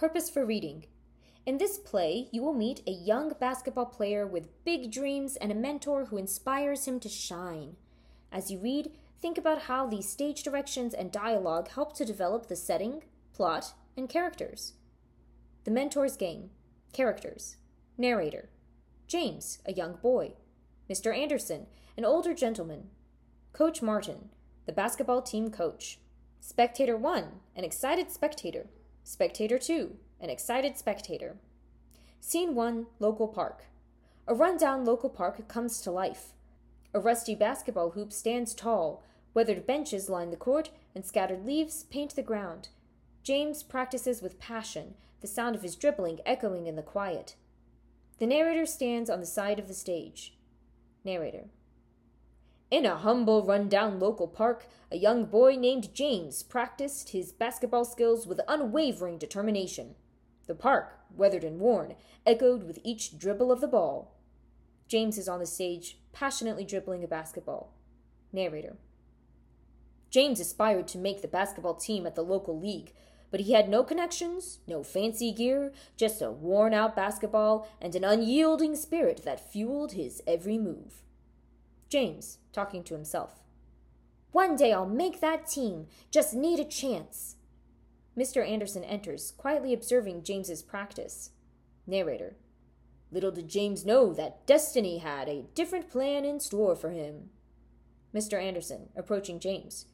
Purpose for reading. In this play, you will meet a young basketball player with big dreams and a mentor who inspires him to shine. As you read, think about how the stage directions and dialogue help to develop the setting, plot, and characters. The mentor's game. Characters. Narrator. James, a young boy. Mr. Anderson, an older gentleman. Coach Martin, the basketball team coach. Spectator 1, an excited spectator. Spectator 2, an excited spectator. Scene 1, local park. A rundown local park comes to life. A rusty basketball hoop stands tall, weathered benches line the court, and scattered leaves paint the ground. James practices with passion, the sound of his dribbling echoing in the quiet. The narrator stands on the side of the stage. Narrator. In a humble, run-down local park, a young boy named James practiced his basketball skills with unwavering determination. The park, weathered and worn, echoed with each dribble of the ball. James is on the stage, passionately dribbling a basketball. Narrator. James aspired to make the basketball team at the local league, but he had no connections, no fancy gear, just a worn-out basketball and an unyielding spirit that fueled his every move. James, talking to himself. One day I'll make that team. Just need a chance. Mr. Anderson enters, quietly observing James's practice. Narrator. Little did James know that destiny had a different plan in store for him. Mr. Anderson, approaching James.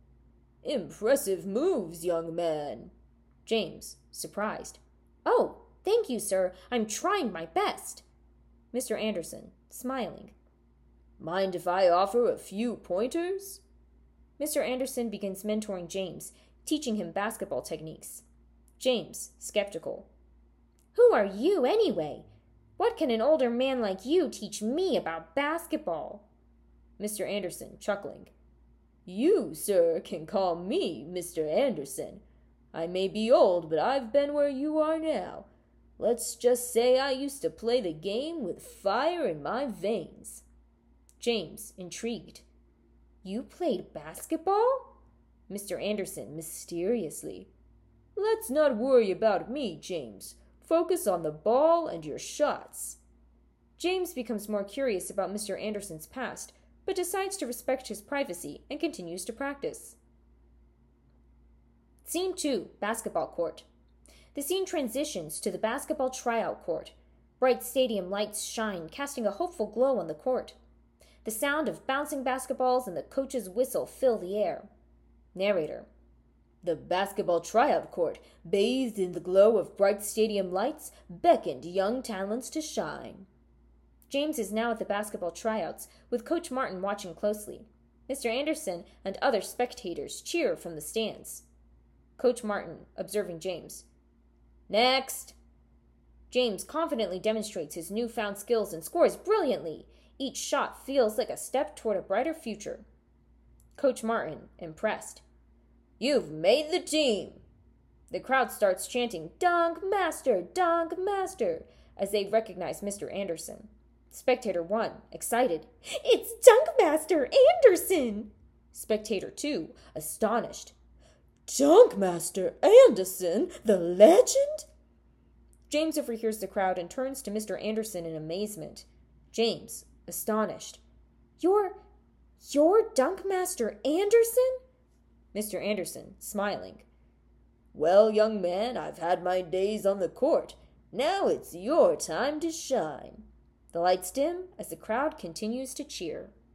Impressive moves, young man. James, surprised. Oh, thank you, sir. I'm trying my best. Mr. Anderson, smiling. Mind if I offer a few pointers? Mr. Anderson begins mentoring James, teaching him basketball techniques. James, skeptical. Who are you, anyway? What can an older man like you teach me about basketball? Mr. Anderson, chuckling. You, sir, can call me Mr. Anderson. I may be old, but I've been where you are now. Let's just say I used to play the game with fire in my veins. James, intrigued. You played basketball? Mr. Anderson, mysteriously. Let's not worry about me, James. Focus on the ball and your shots. James becomes more curious about Mr. Anderson's past, but decides to respect his privacy and continues to practice. Scene 2, basketball court. The scene transitions to the basketball tryout court. Bright stadium lights shine, casting a hopeful glow on the court. The sound of bouncing basketballs and the coach's whistle fill the air. Narrator. The basketball tryout court, bathed in the glow of bright stadium lights, beckoned young talents to shine. James is now at the basketball tryouts, with Coach Martin watching closely. Mr. Anderson and other spectators cheer from the stands. Coach Martin, observing James. Next! James confidently demonstrates his newfound skills and scores brilliantly. Each shot feels like a step toward a brighter future. Coach Martin, impressed. You've made the team! The crowd starts chanting, Dunk Master! Dunk Master! As they recognize Mr. Anderson. Spectator 1, excited. It's Dunk Master Anderson! Spectator 2, astonished. Dunk Master Anderson, the legend? James overhears the crowd and turns to Mr. Anderson in amazement. James, astonished. You're Dunk Master Anderson? Mr. Anderson, smiling. Well, young man, I've had my days on the court. Now it's your time to shine. The lights dim as the crowd continues to cheer.